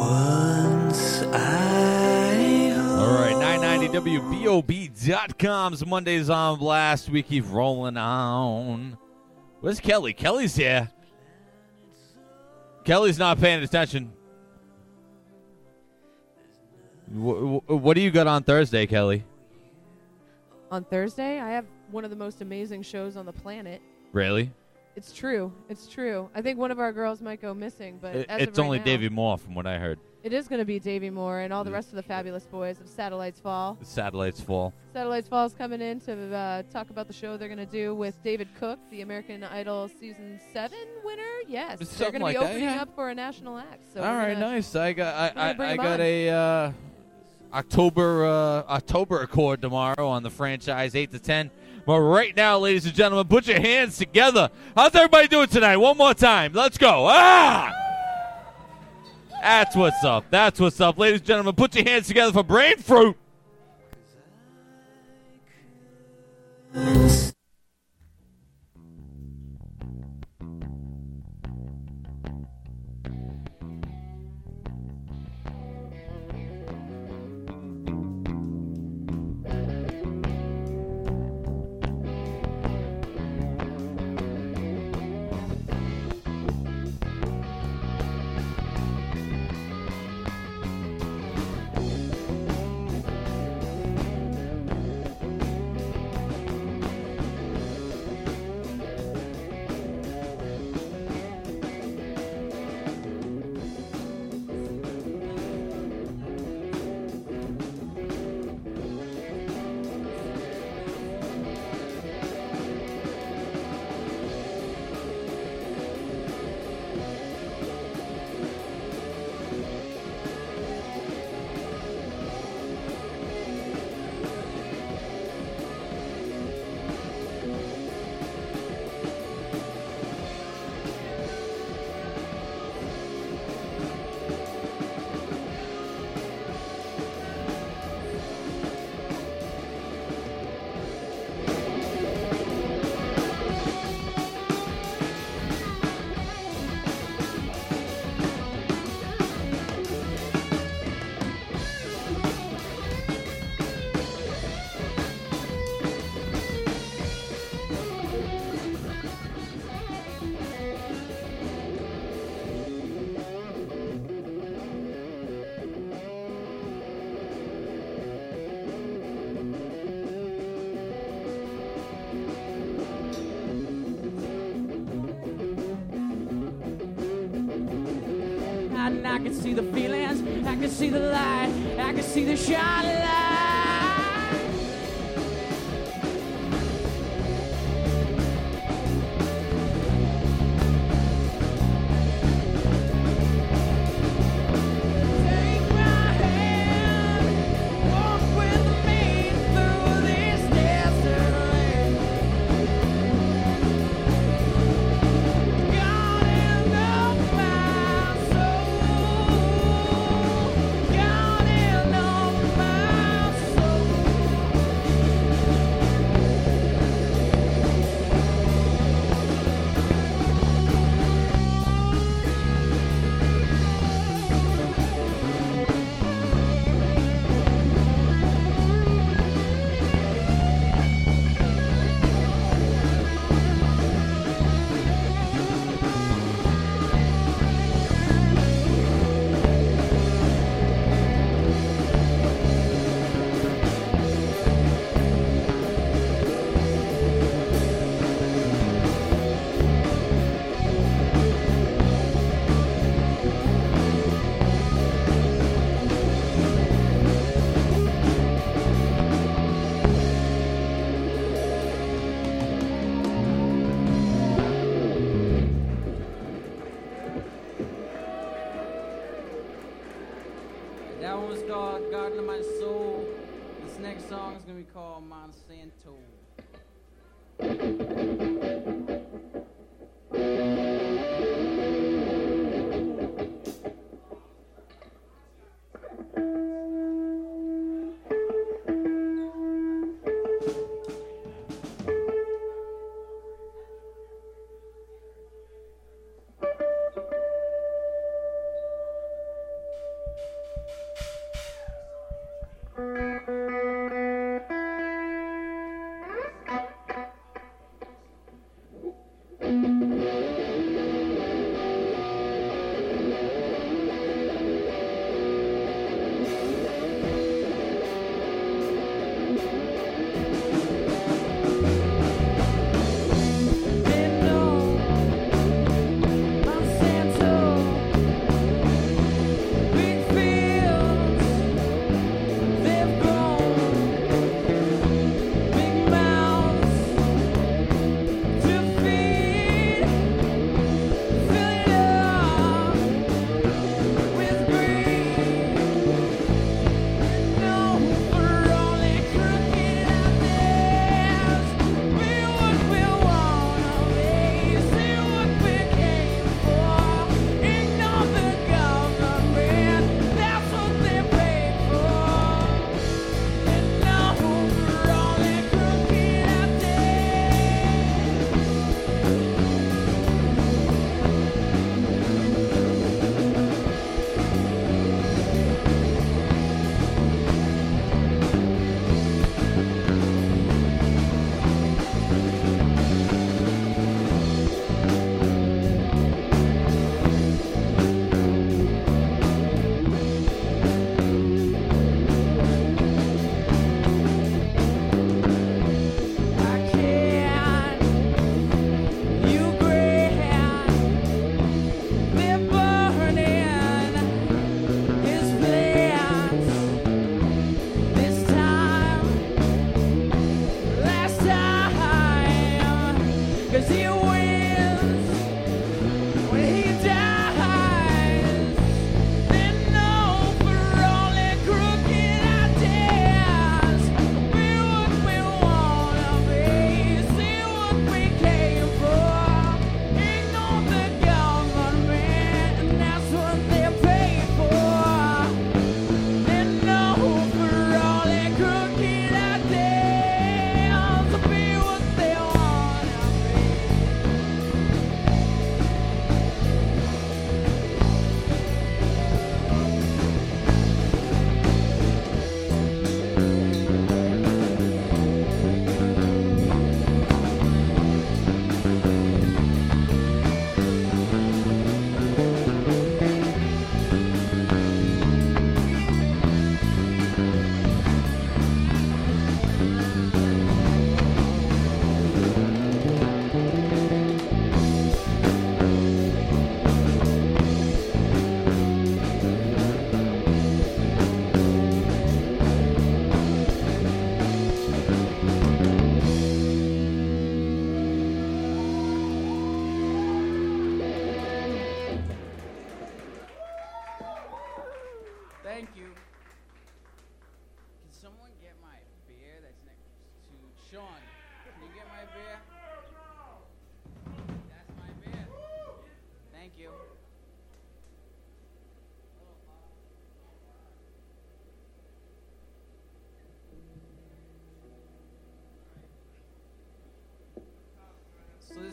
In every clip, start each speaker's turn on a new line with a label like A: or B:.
A: All right, 990WBOB.com's Mondays on Blast. We keep rolling on. Where's Kelly? Kelly's here. Kelly's not paying attention. What do you got on Thursday, Kelly?
B: On Thursday, I have one of the most amazing shows on the planet.
A: Really?
B: It's true. It's true. I think one of our girls might go missing, but
A: It's only Davey Moore from what I heard.
B: It is going to be Davey Moore and all the rest of the fabulous boys of Satellites Fall.
A: The Satellites Fall.
B: Satellites Fall is coming in to talk about the show they're going to do with David Cook, the American Idol Season 7 winner. Yes, they're going to be opening up for a national act. So
A: all right, nice. I got
B: on.
A: a October Accord tomorrow on the franchise 8 to 10. But right now, ladies and gentlemen, put your hands together. How's everybody doing tonight? One more time. Let's go. Ah! That's what's up. That's what's up. Ladies and gentlemen, put your hands together for Brain Fruit.
C: I can see the feelings, I can see the light, I can see the shining light. Take my hand, walk with me through this desert land. God and of my soul, God and of my soul. That one was called Garden of My Soul. This next song is going to be called Monsanto.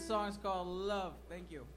C: song is called Love. Thank you.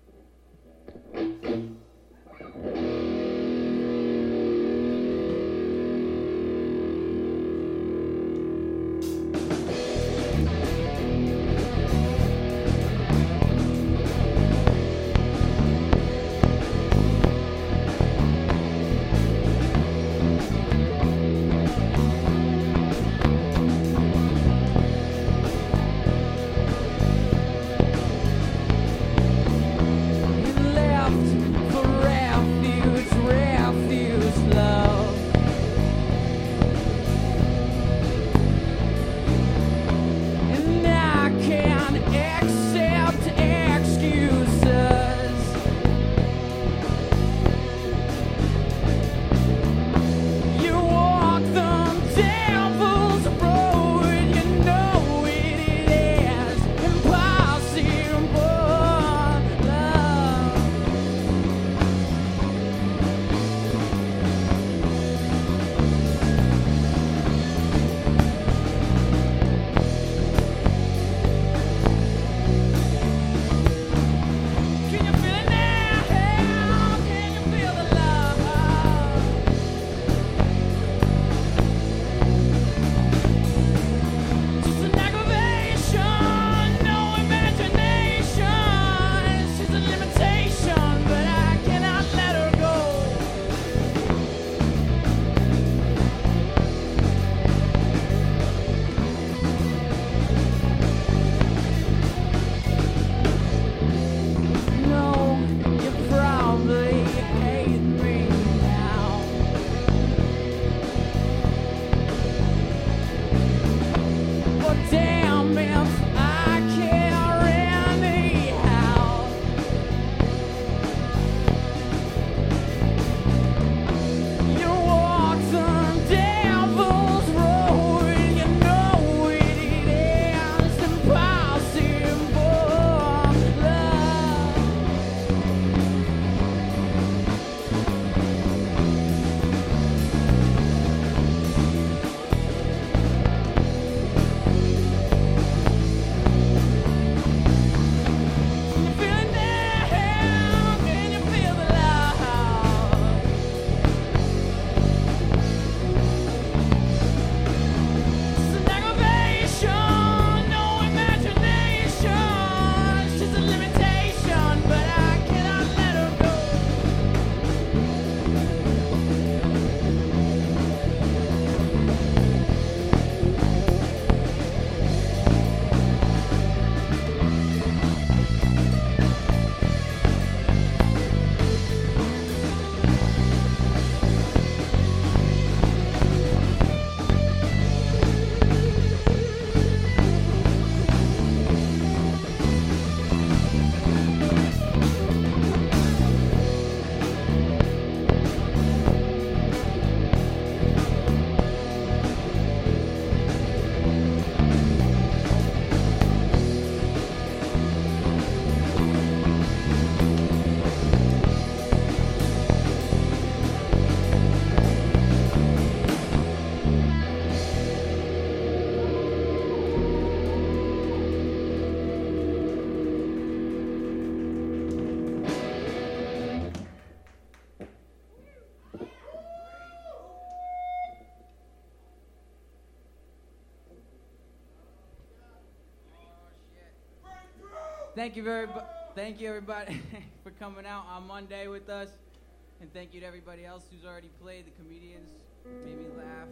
C: Thank you everybody for coming out on Monday with us, and thank you to everybody else who's already played. The comedians made me laugh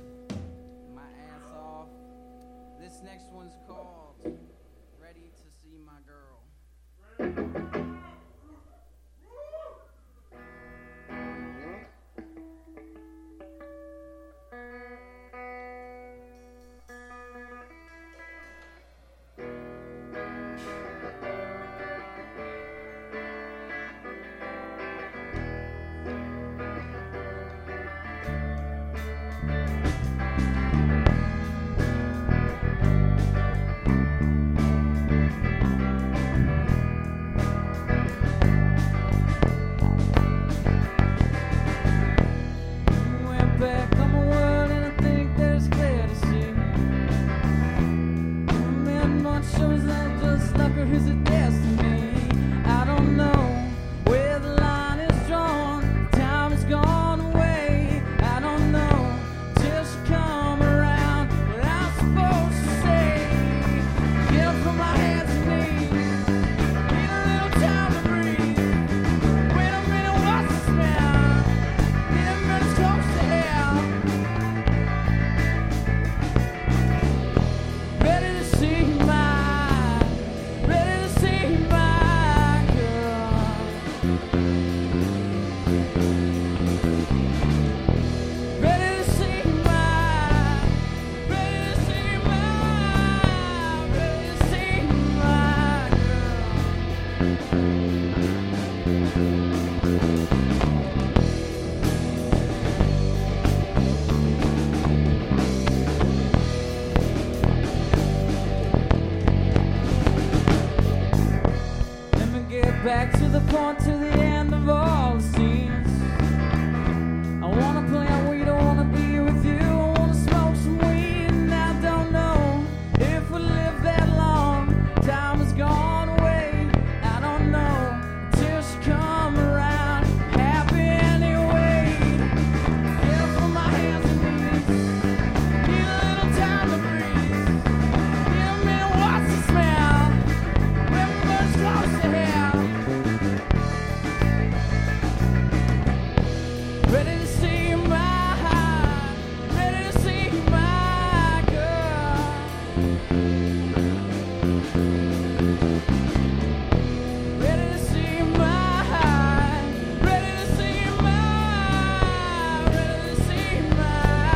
C: my ass off. This next one's called Ready to See My Girl. end of all the scenes. I wanna plant weed, I wanna be with you, I wanna smoke some weed, and I don't know if we'll live that long. Time has gone away, I don't know until she come around. Happy anyway. Get up on my hands and knees, need a little time to breathe. Need a minute, what's the smell? When we first close to hell. Ready to see my heart, ready to see my girl. Ready to see my heart, ready to see my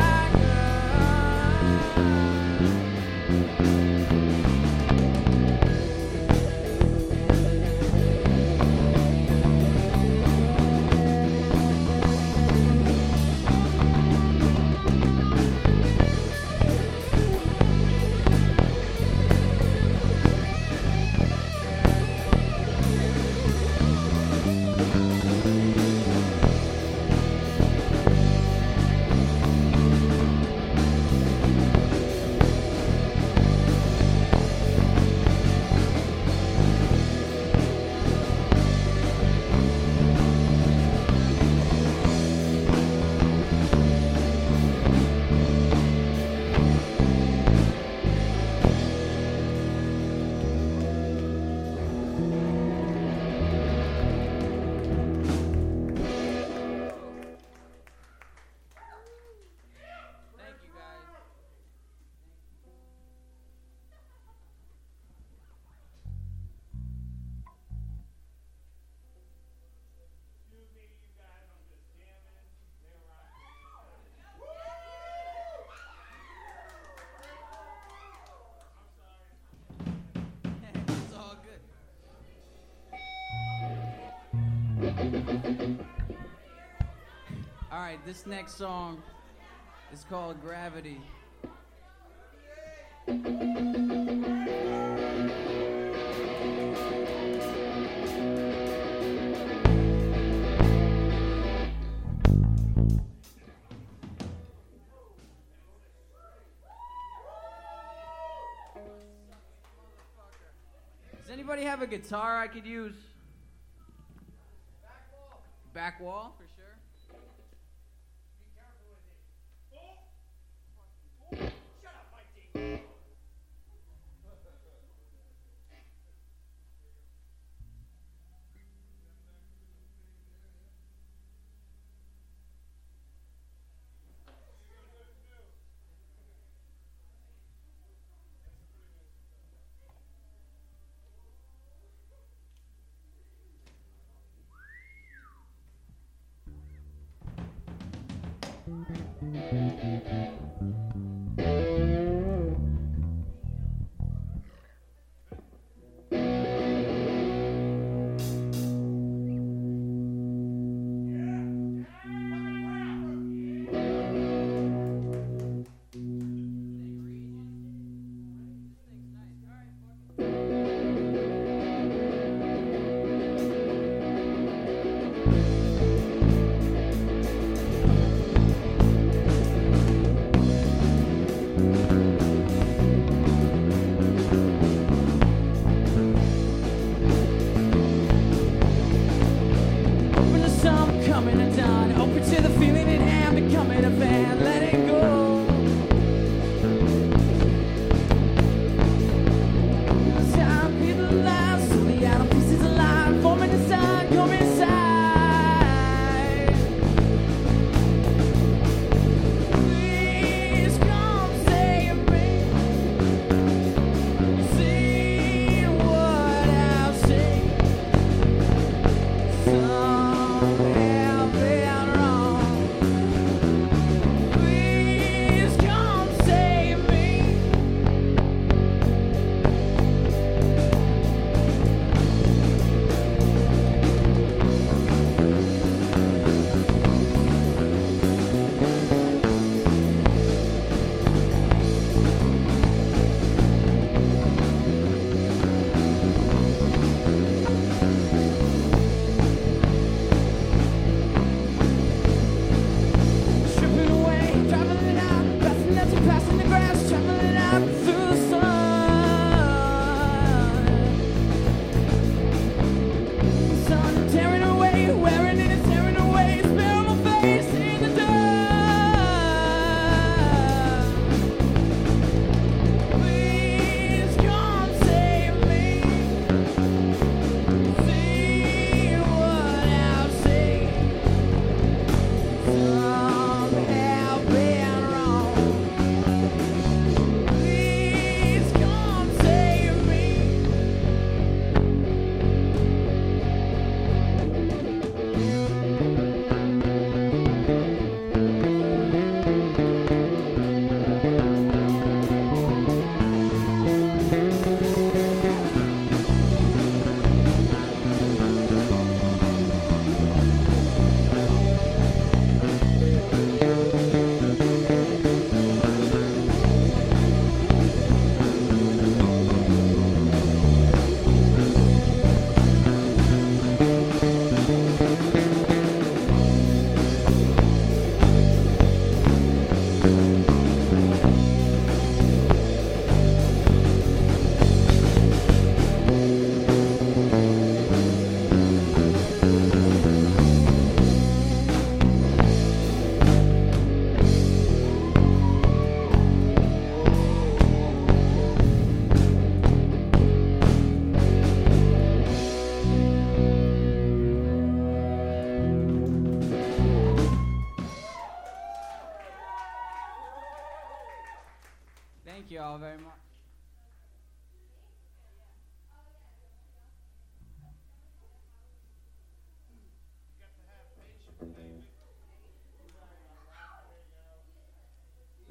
C: Thank you, guys. It's all good. All right, this next song is called Gravity. Does anybody have a guitar I could use? Back wall, for sure.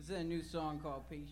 C: This is a new song called Patience.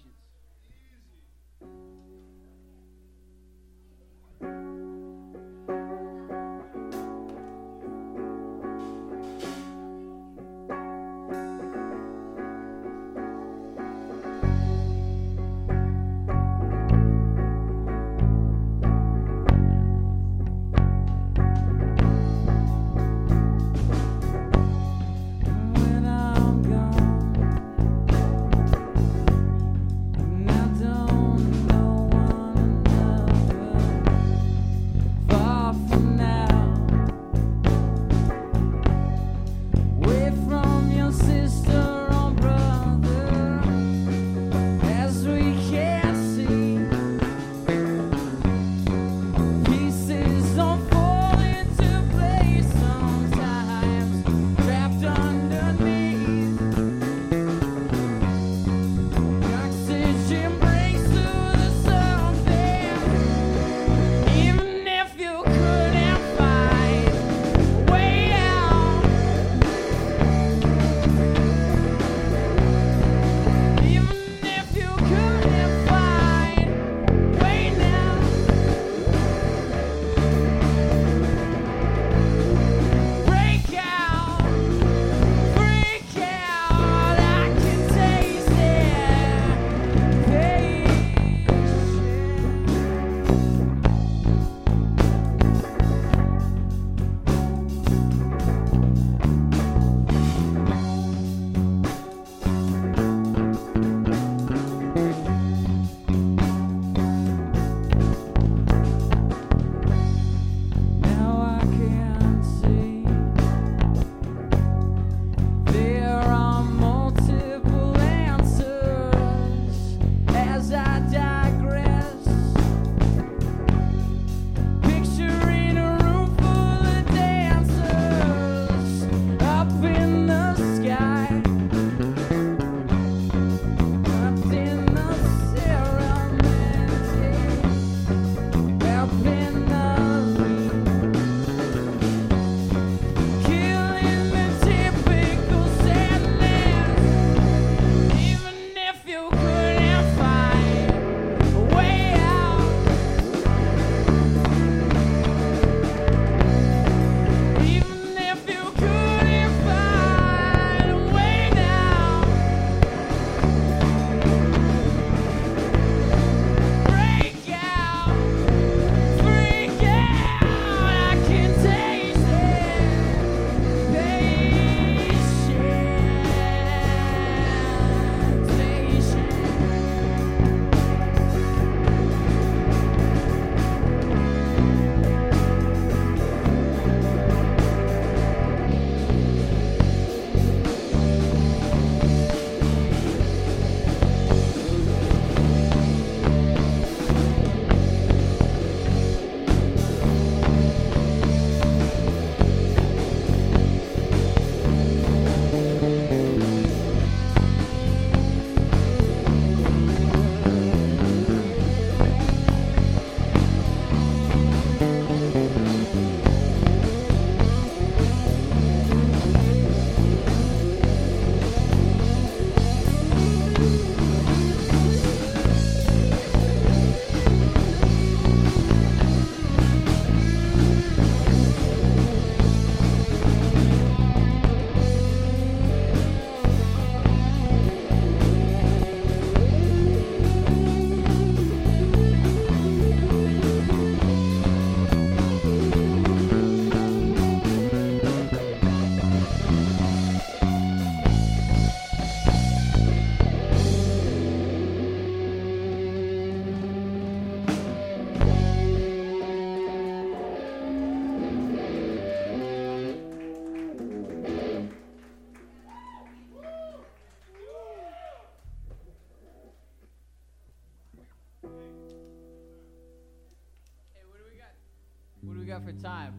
C: What do we got for time?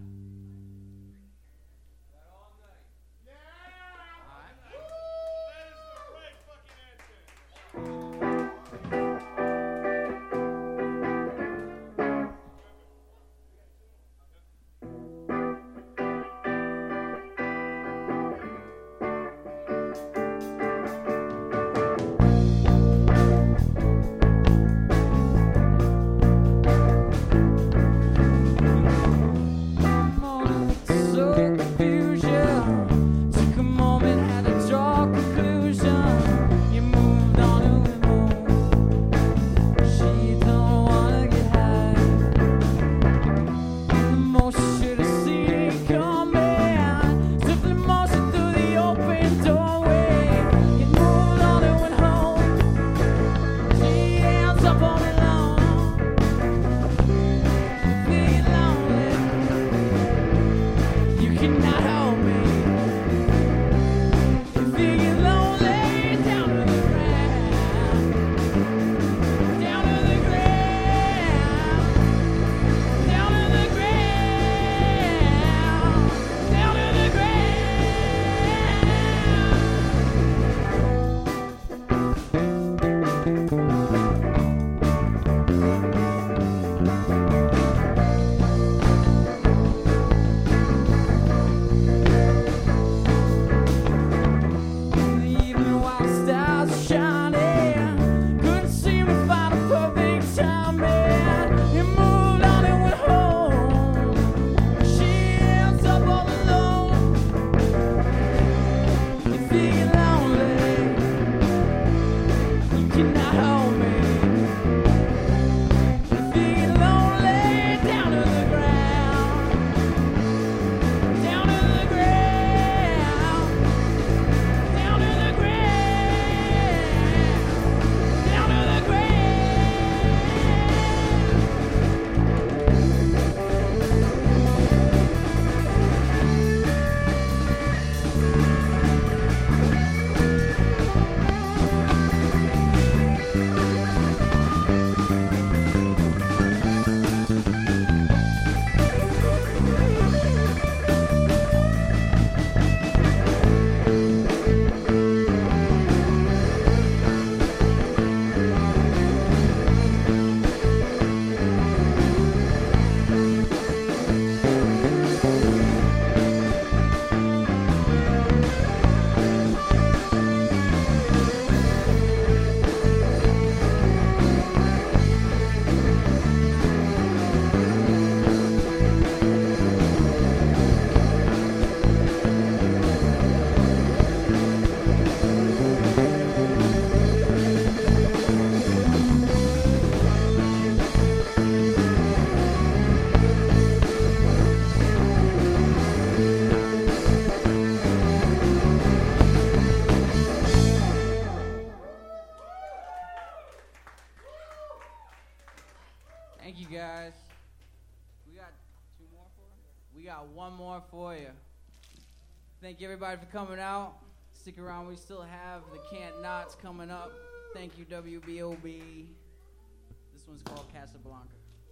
C: up for you. Thank you, everybody, for coming out. Stick around. We still have the Can't Nots coming up. Thank you, WBOB. This one's called Casablanca.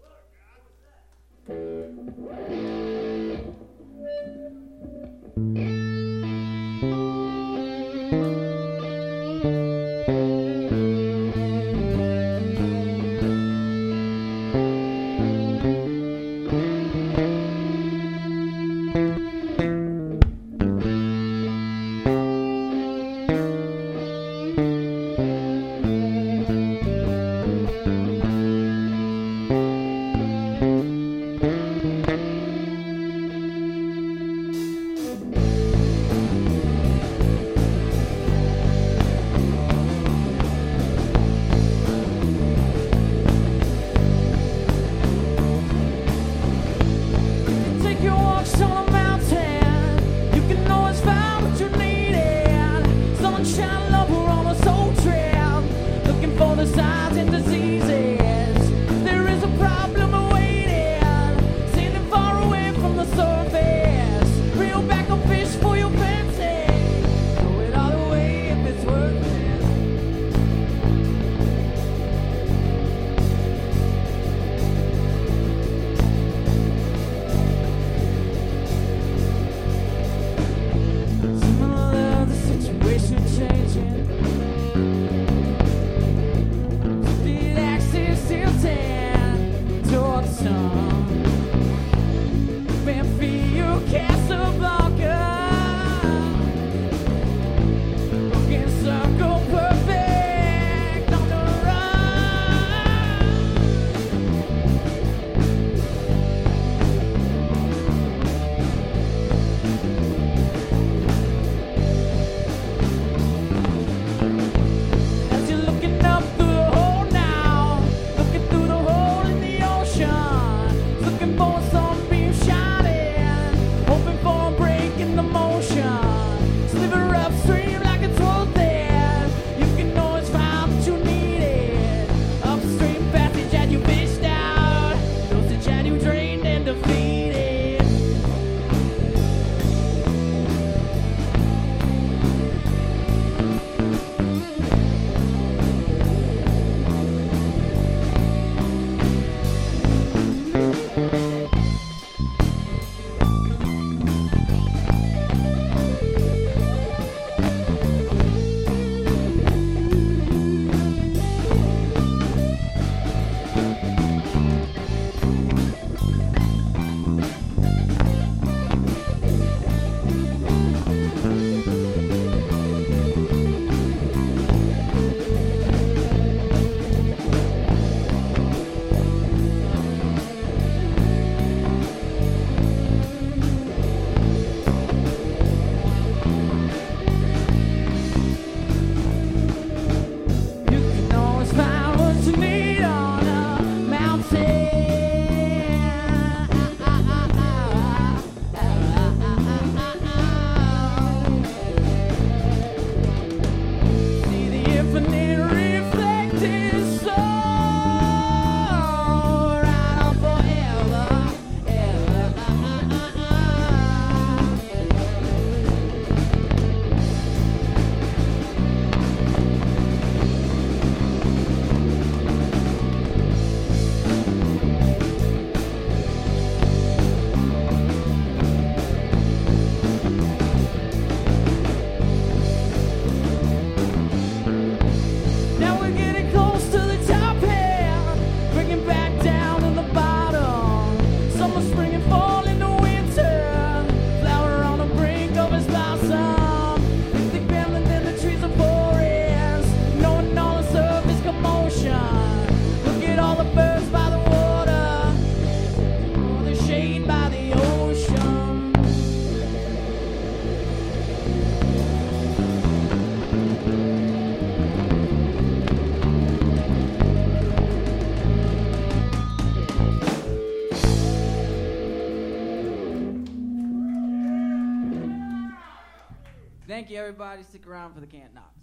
C: Thank you, everybody. Stick around for the Can't Nots.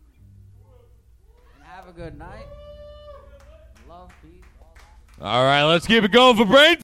C: And have a good night. Love, peace.
A: All right, let's keep it going for Brain.